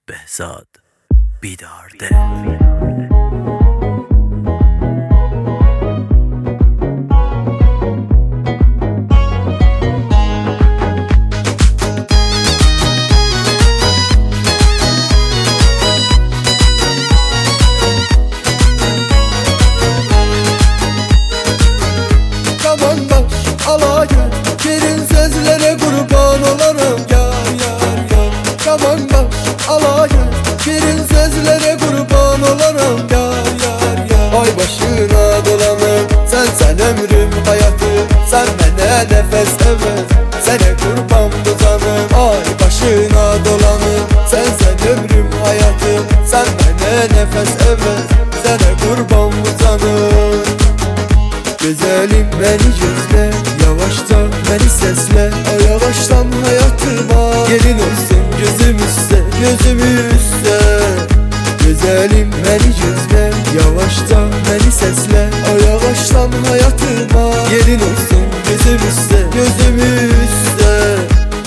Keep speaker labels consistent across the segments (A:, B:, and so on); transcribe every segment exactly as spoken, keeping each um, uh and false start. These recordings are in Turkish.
A: Behzad Bidarde.
B: Kaman baş ala gel, şirin sözlere kurban olarım yar yar yar. Kaman baş ala gel, şirin sözlere kurban olarım yar yar yar. Ay başına dolanım, sen sen ömrüm hayatım, sen bana nefes ömür, sana kurban bu canım. Ay başına dolanım, sen sen ömrüm hayatım, sen bana nefes ömür, sana kurban bu canım. Güzelim beni gözle, yavaştan beni sesle, o yavaştan hayatıma gelin olsun gözüm üstte, gözüm üstte. Güzelim beni gözle, yavaştan beni sesle, o yavaştan hayatıma gelin olsun gözüm üstte, gözüm üstte.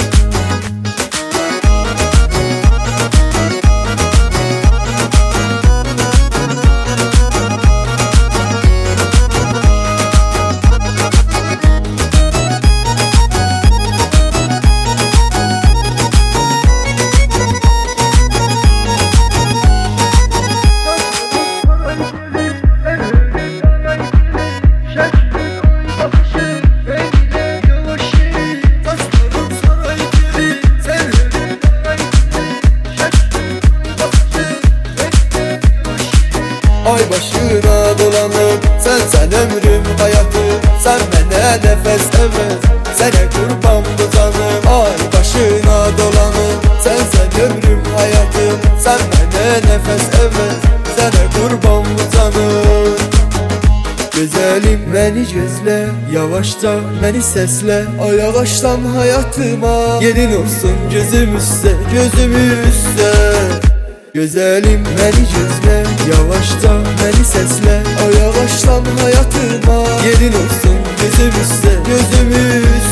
B: Ay başına dolanım, sen sen ömrüm hayatım, sen bana nefes ömür, sana kurban bu canım. Ay başına dolanım, sen sen ömrüm hayatım, sen bana nefes ömür, sana kurban bu canım. Güzelim beni gözle, yavaştan beni sesle, o yavaştan hayatıma gelin olsun gözüm üstte, gözüm üstte. Güzelim beni gözle, yavaştan beni sesle, o yavaştan hayatıma gelin olsun gözüm üstte, gözüm üstte.